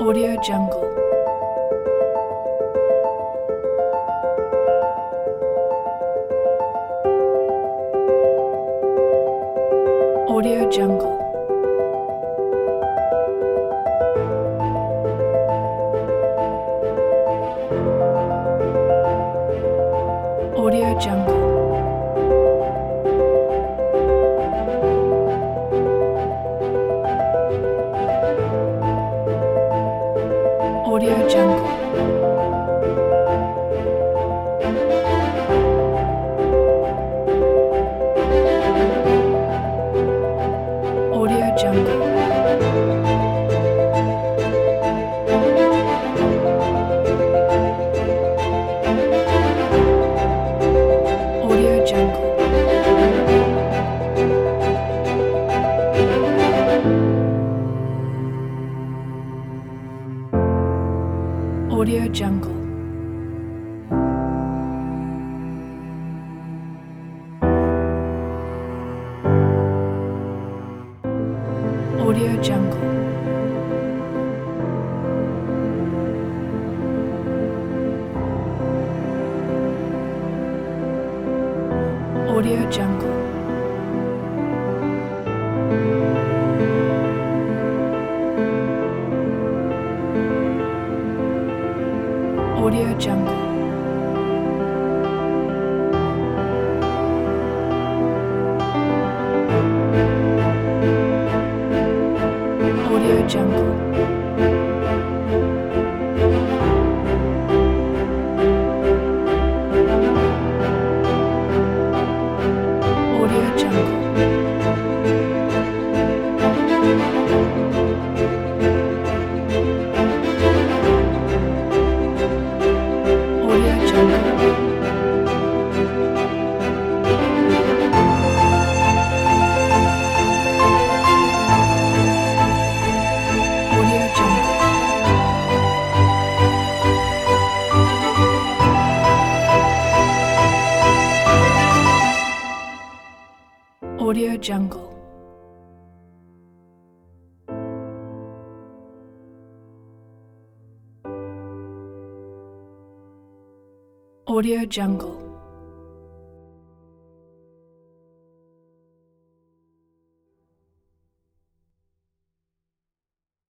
Audio Jungle. Audio Jungle. Audio Jungle. Audio Jungle. Audio Jungle. Audio Jungle. Audio Jungle. Audio Jungle. Audio Jungle. Audio Jungle. Audio Jungle. Audio Jungle. Audio Jungle. Audio Jungle. Audio Jungle. Audio Jungle.